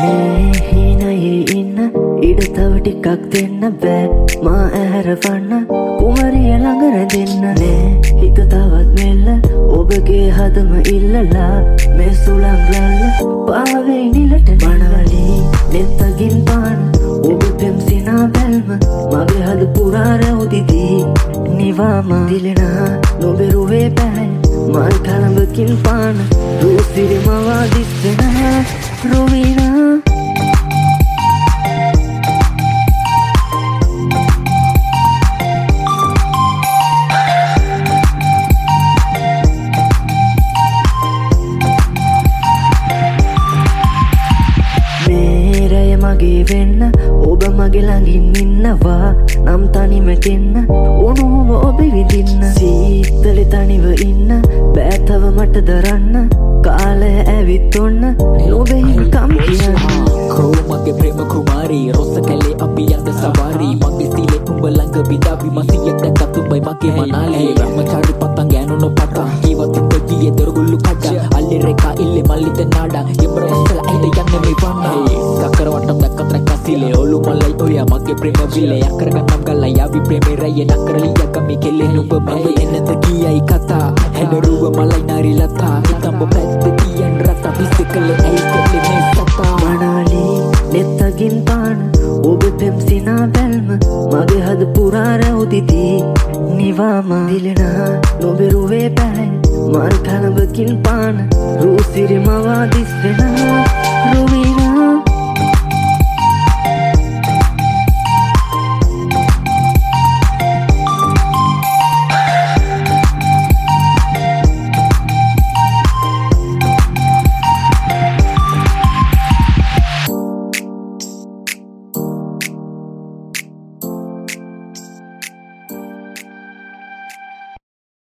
මේ හිනයේ ඉන්න ඉඩ තව ටිකක් දෙන්න බෑ මා ඇහැරවන්න කුමරිය ළඟ රැඳෙන්න නේ හිත තවත් මෙල්ල ඔබගේ හදම ඉල්ලලා මේ සුළං රැල්ල පාවෙයි නිලට මනවලි නෙත්තකින් පාන ඔබ පෙම් සිනා බැල්ම මගේ හද පුරා රැවුදිදී නිවාම දිලෙනා නොබෙරුවේ බෑ මල් කලඹකින් පාන රූසිරි මවා දිස්සෙන රොවිනා මගේ වෙන්න ඔබ මගේ ළඟින් ඉන්නවා නම් තනිම දෙන්න උණුම ඔබ විඳින්න සීතලේ තනිව ඉන්න බෑ තව මට දරන්න කාලය ඇවිත් ඔන්න නොබෙහිම කම් කියන්න කෝ මගේ ප්‍රේම කුමාරී රොස්ස කැලේ අපි යන්න සවාරි මගේ සීලේ උඹ ළඟ විදාවි මසියක් දැක්කත් උඹයි මගේ මනාලේ බ්‍රහ්මචාරි පතං ගෑනුන පතං ජීවත් උපදී දොරගුල්ලු කඩ අල්ලි රේකා ඉල්ලේ මල්ලිත නාඩා යම්බරවස්සල ඇයිද යන්නේ මේ වන්න සකරවටම් දැක්කත් රැකසිලේ ඔලු මලයි ඔයා මගේ ප්‍රේම විලේ යකරගන්නම් ගල්ලා යාවි ප්‍රේමේ රැය නකරලිය කමි කෙලේ නුඹ මම එන්නත කියයි කතා හැඩරුව මලයි නාරි ලතා හිතම්බ පැත්ත තියන් රත පිස්සකලේ ඇයිකලේ මේ සතා මනාලි නෙත්තකින් පාන ඔබ පෙම් සිනා බැල්ම මගේ හද පුරා රැවුදිදී නිවාම දිලෙනා නොබෙරුවේ බෑ මල් කලඹකින් පාන රූසිරි මවා දිස්සෙන රොවි